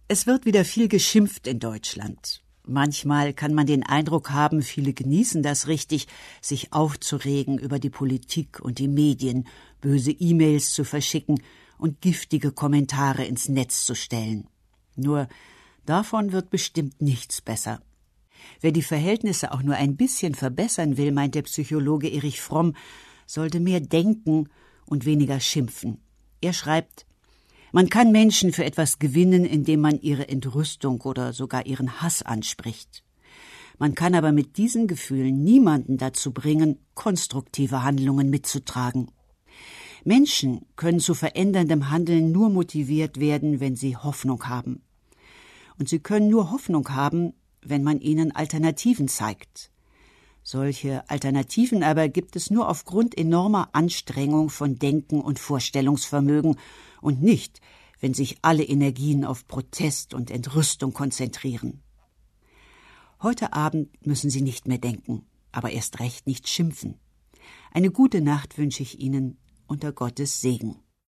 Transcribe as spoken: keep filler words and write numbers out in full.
Es wird wieder viel geschimpft in Deutschland. Manchmal kann man den Eindruck haben, viele genießen das richtig, sich aufzuregen über die Politik und die Medien, böse E-Mails zu verschicken und giftige Kommentare ins Netz zu stellen. Nur davon wird bestimmt nichts besser. Wer die Verhältnisse auch nur ein bisschen verbessern will, meint der Psychologe Erich Fromm, sollte mehr denken und weniger schimpfen. Er schreibt: Man kann Menschen für etwas gewinnen, indem man ihre Entrüstung oder sogar ihren Hass anspricht. Man kann aber mit diesen Gefühlen niemanden dazu bringen, konstruktive Handlungen mitzutragen. Menschen können zu veränderndem Handeln nur motiviert werden, wenn sie Hoffnung haben. Und sie können nur Hoffnung haben, wenn man ihnen Alternativen zeigt. Solche Alternativen aber gibt es nur aufgrund enormer Anstrengung von Denken und Vorstellungsvermögen und nicht, wenn sich alle Energien auf Protest und Entrüstung konzentrieren. Heute Abend müssen Sie nicht mehr denken, aber erst recht nicht schimpfen. Eine gute Nacht wünsche ich Ihnen unter Gottes Segen.